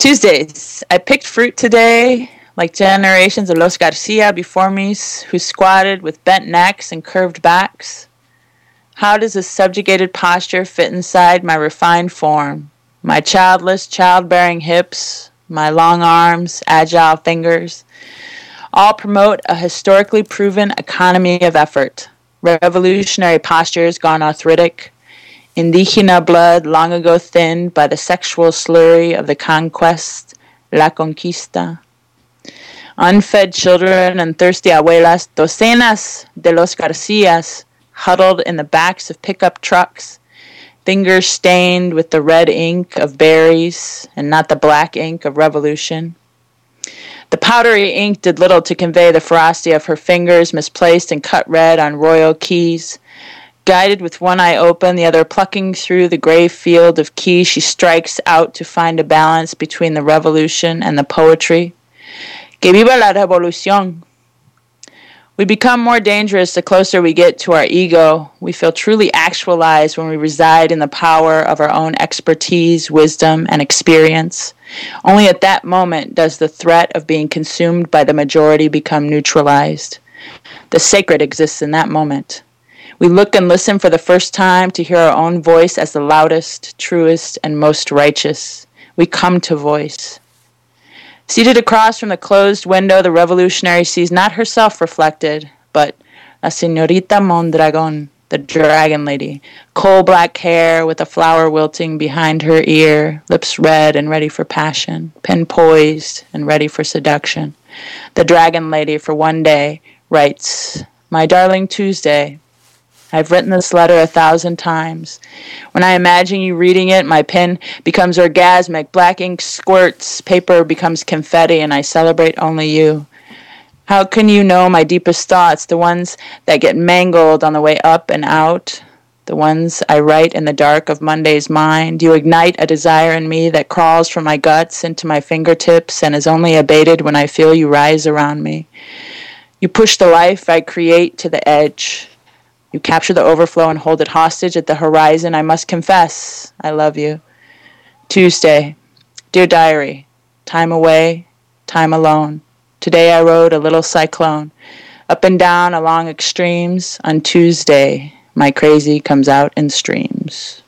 Tuesdays. I picked fruit today, like generations of Los Garcia before me, who squatted with bent necks and curved backs. How does this subjugated posture fit inside my refined form? My childless, childbearing hips, my long arms, agile fingers, all promote a historically proven economy of effort. Revolutionary postures gone arthritic, indigena blood long ago thinned by the sexual slurry of the conquest, la conquista. Unfed children and thirsty abuelas, docenas de los Garcias, huddled in the backs of pickup trucks, fingers stained with the red ink of berries and not the black ink of revolution. The powdery ink did little to convey the ferocity of her fingers, misplaced and cut red on royal keys. Guided with one eye open, the other plucking through the gray field of keys, she strikes out to find a balance between the revolution and the poetry. Que viva la revolución! We become more dangerous the closer we get to our ego. We feel truly actualized when we reside in the power of our own expertise, wisdom, and experience. Only at that moment does the threat of being consumed by the majority become neutralized. The sacred exists in that moment. We look and listen for the first time to hear our own voice as the loudest, truest, and most righteous. We come to voice. Seated across from the closed window, the revolutionary sees not herself reflected, but La Señorita Mondragón, the dragon lady, coal-black hair with a flower wilting behind her ear, lips red and ready for passion, pen poised and ready for seduction. The dragon lady, for one day, writes, "My darling Tuesday, I've written this letter 1,000 times. When I imagine you reading it, my pen becomes orgasmic, black ink squirts, paper becomes confetti, and I celebrate only you. How can you know my deepest thoughts, the ones that get mangled on the way up and out, the ones I write in the dark of Monday's mind? You ignite a desire in me that crawls from my guts into my fingertips and is only abated when I feel you rise around me. You push the life I create to the edge. You capture the overflow and hold it hostage at the horizon. I must confess, I love you. Tuesday. Dear diary, time away, time alone. Today I rode a little cyclone. Up and down along extremes. On Tuesday, my crazy comes out in streams."